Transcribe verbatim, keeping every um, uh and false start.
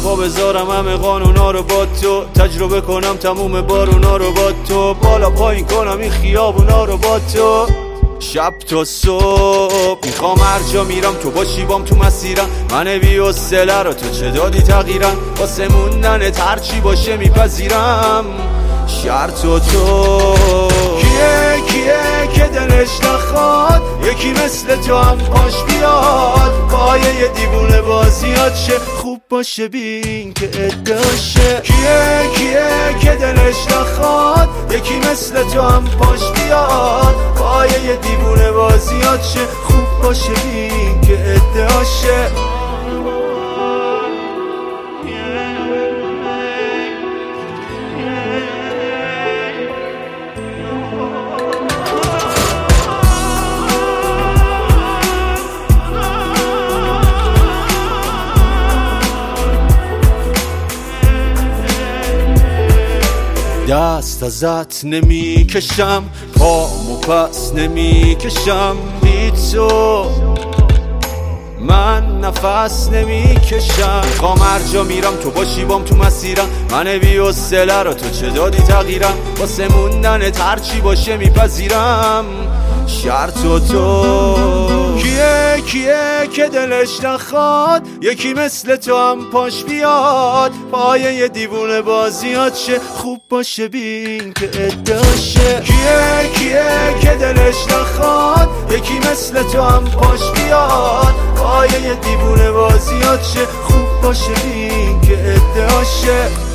پا بذارم همه قانونا رو با تو، تجربه کنم تموم بارونا رو با تو، بالا پایین کنم این خیابونا رو با تو. شب تا صبح میخوام هر جا میرم تو باشی بام تو مسیرم، من بی حوصله رو تو چه دادی تغییرم، واسه موندنت هرچی باشه میپذیرم. شرط و تو کیه کیه که دلش نخواد یکی مثل تو هم پاش بیاد، پایه یه دیوونه بازیات شه خوب باشه بین که اداشه. کیه کیه که دلش نخواد یکی مثل تو هم پاش بیاد، پایه یه دیوونه بازیات شه خوب باشه بین که اداشه. دست ازت نمی کشم، پامو پس نمی کشم، بی تو من نفس نمی کشم. خوام هر جا میرم تو باشی بام تو مسیرم، من بی حوصله رو تو چه دادی تغییرم، واسه موندنت هرچی باشه میپذیرم. شرط و تو کیه کیه که دلش نخواد یکی مثل تو هم پاش بیاد، پایه یه دیوونه بازیات شه خوب باشه بین که اداشه. کیه کیه که دلش نخواد یکی مثل تو هم پاش بیاد، پایه یه دیوونه بازیات شه خوب باشه بین که اداشه.